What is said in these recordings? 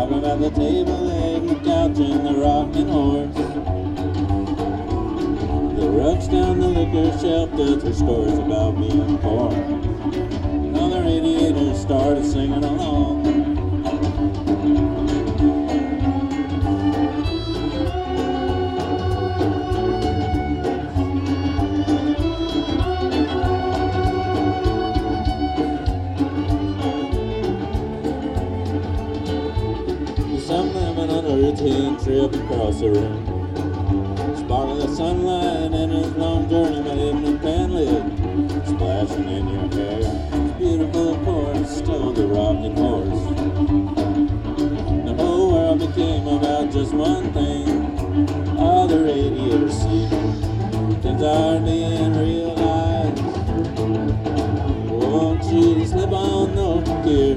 Talking about the table leg, the couch, and the rocking horse. The rugs down the liquor shelf tells her stories about being poor. All the radiators started singing along. Some living under a tin trip across the room. Sparkle of sunlight and his long journey by him and pan lid splashing in your hair. It's beautiful, of course, told the rocking horse. The whole world became about just one thing. All the radiators see things are being realized. Won't you slip on over here?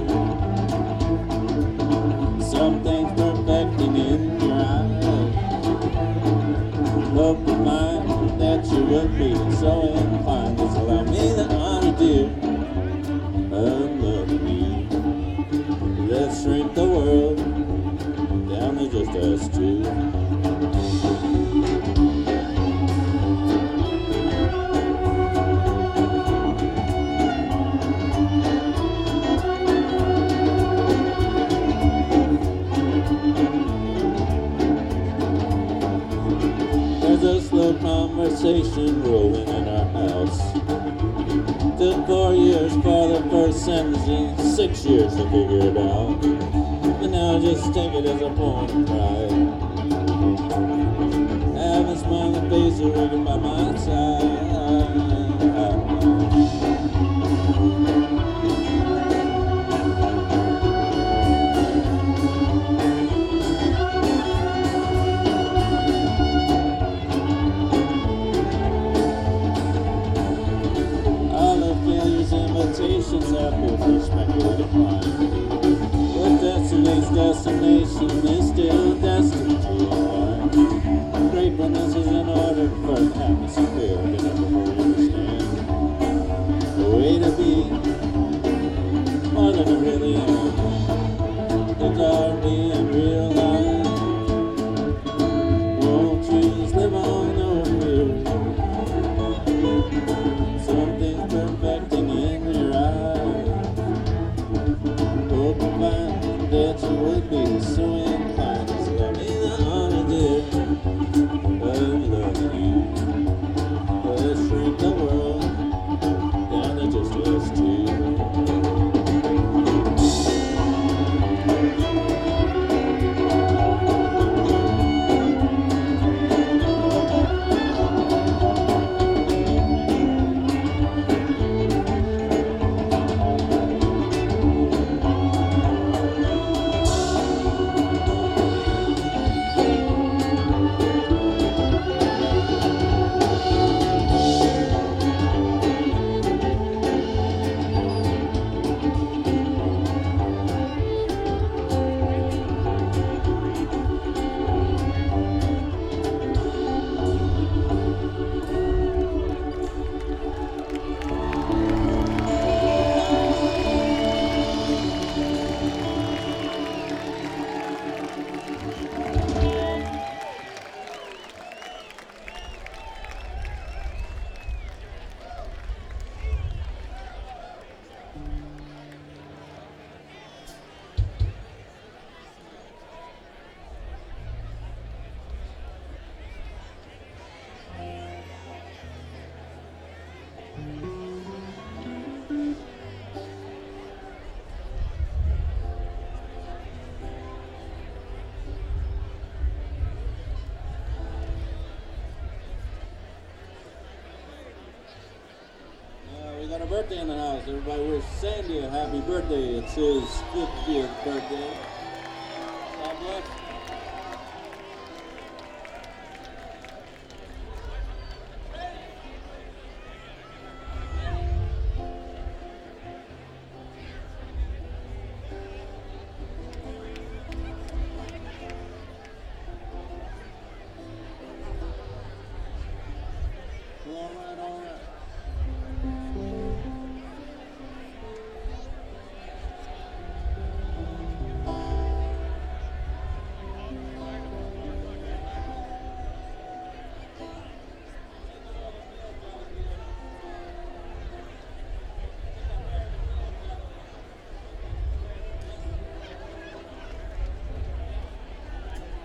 Something's perfecting in your eyes. Hope to find that you will be so inclined. Just allow me the honor, dear, of loving you. Let's shrink the world down to just us two. There's a slow conversation rolling in our house. Took 4 years for the first sentencing, 6 years to figure it out. But now I just take it as a point of pride. Have a smiling face working by my side. Invitations have been for speculative mind. But destination's destination is still destined to align. Gratefulness is in order for the atmosphere to never fully understand. The way to be more than I really am. Things are being realized. Won't you slip on over here? Something's perfecting in your eyes. Hope to find that you would be so inclined to love me the honor, dear, of loving you. Let's shrink the world down to just us two. We got a birthday in the house. Everybody wish Sandy a happy birthday. It's his 50th birthday. God bless.